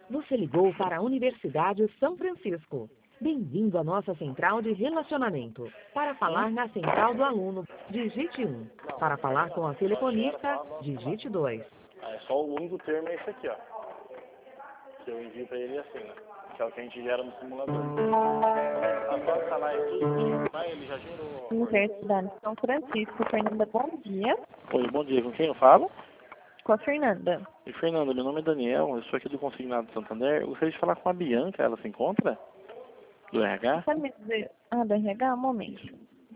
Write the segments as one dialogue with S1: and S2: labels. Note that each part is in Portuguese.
S1: Você ligou para a Universidade São Francisco. Bem-vindo à nossa central de relacionamento. Para falar na central do aluno, digite 1. Para falar com a telefonista, digite 2.
S2: É só o único termo é esse aqui, ó. Que eu envio para ele e assina. Que é o que a gente gera no simulador. A próxima lá é tudo, mas ele já gerou.
S3: Universidade São Francisco. Fernanda, bom dia.
S2: Oi, bom dia. Com quem eu falo?
S3: Com a Fernanda.
S2: E Fernanda, meu nome é Daniel, eu sou aqui do Consignado Santander. Eu gostaria de falar com a Bianca, ela se encontra? Do RH?
S3: Sabe me dizer... do RH? Um momento.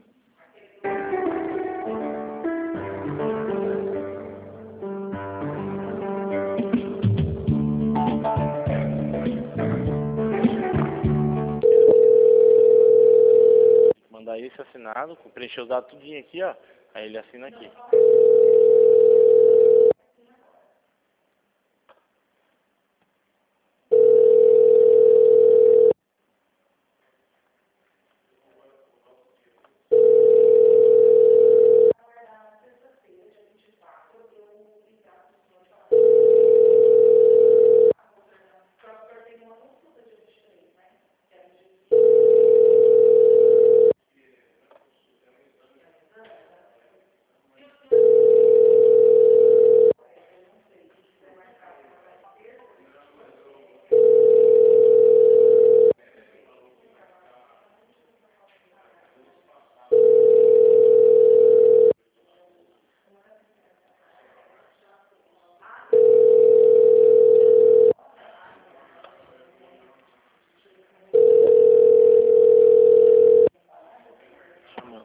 S2: Mandar esse assinado, preencher os dados tudinho aqui, ó. Aí ele assina aqui. Chamando.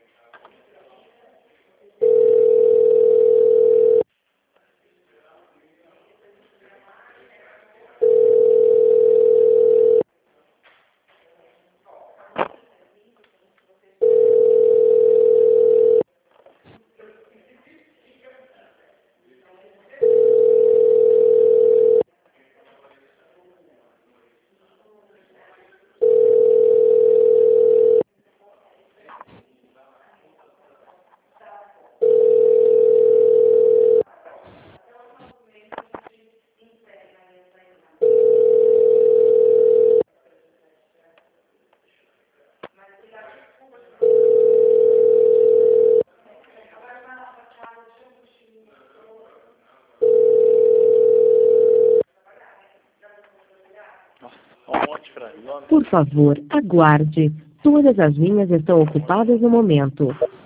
S2: Nossa, um monte, Fran.
S1: Por favor, aguarde. Todas as linhas estão ocupadas no momento.